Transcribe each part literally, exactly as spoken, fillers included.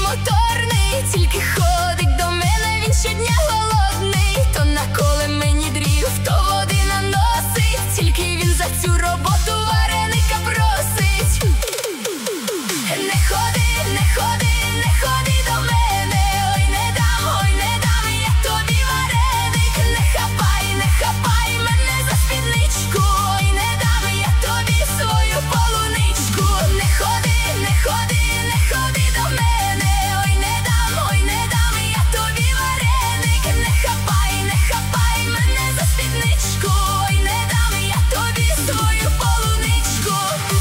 моторний, тільки ходить до мене він щодня голодний. То наколе мені дрів, то води наносить, тільки він за цю роботу вареника просить. Не ходи, не ходи, не ходи до мене, ой не дам, ой не дам я тобі вареник. Не хапай, не хапай мене за спідничку, ой не дам я тобі свою полуничку. Не ходи, не ходи, не ходи до мене, ой не дам, ой не дам я тобі вареник. Не хапай, не хапай мене за спідничку, ой не дам я тобі свою полуничку.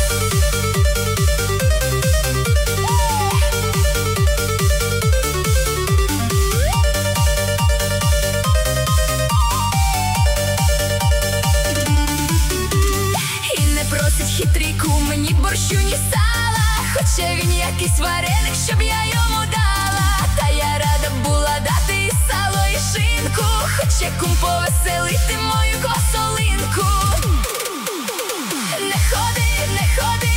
І не просить хитріку мені борщу, ні сала, хоче він якийсь вареник, щоб я йому дала. Та я рада була дати і сало, і шинку, хоче кум повеселити мою косолинку. Не ходи, не ходи,